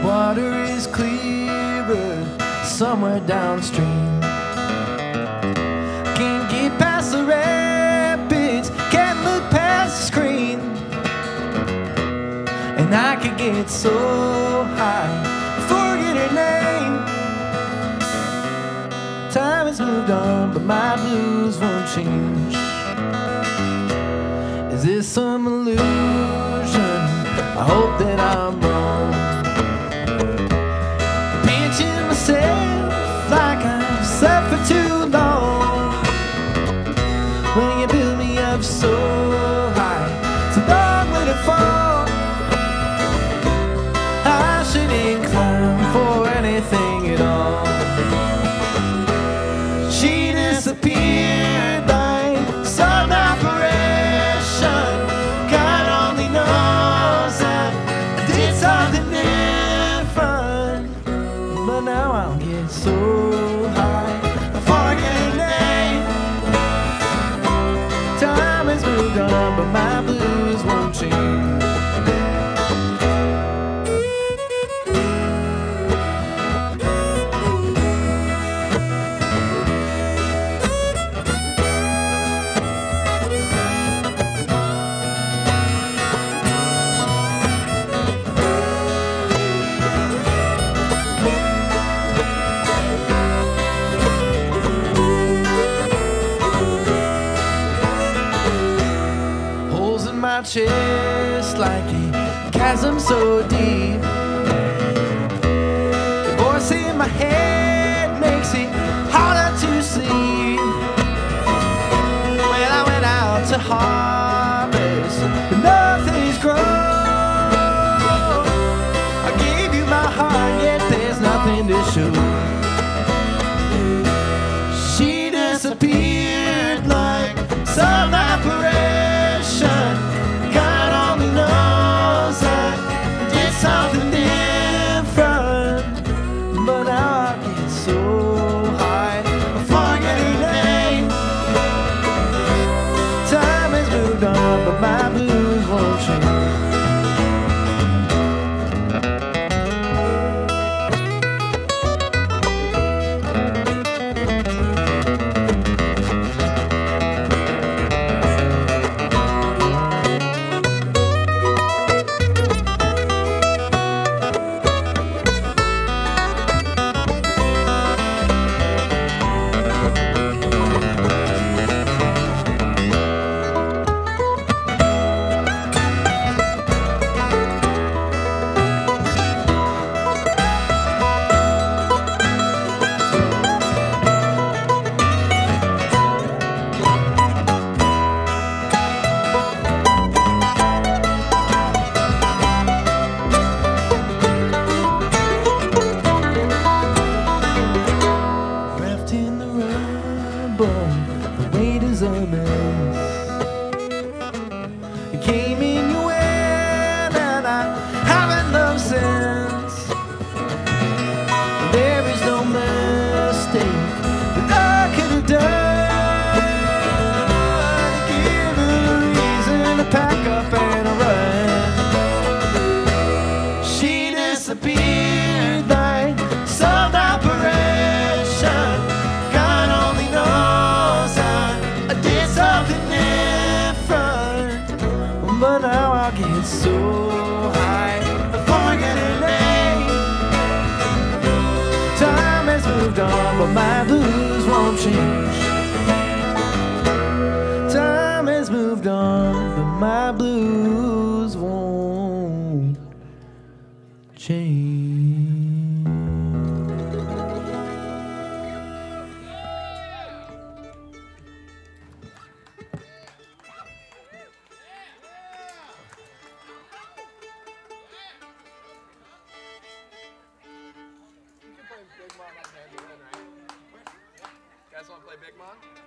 Water is clearer somewhere downstream. Can't get past the rapids, can't look past the screen. And I could get so high, forget her name. Time has moved on, but my blues won't change. Is this some illusion? I hope that I'm wrong. Pinching myself like I've slept for too long. When you build me up so high, it's a long way to fall. I shouldn't climb for anything at all. She disappeared like some apparition. God only knows that I did something different. But now I'll get so high, I forget her name. Time has moved on, but my blues won't change. My chest like a chasm so deep. The voice in my head makes it harder to sleep. When I went out to harvest, but nothing's grown. I gave you my heart, yet there's nothing to show. She disappeared like some apparition. Something different, but now I get so high, I forget her name. Time has moved on, but my blues won't change. The weight is a mess. It came in your way and I haven't loved since. There is no mistake that I could have done to give her a reason to pack up and run. She disappeared like some apparition. But now I get so high, I forget her name. Time has moved on, but my blues won't change. Time has moved on, but my blues won't change. Big Mon, I can do it, right? Guys want to play Big Mon?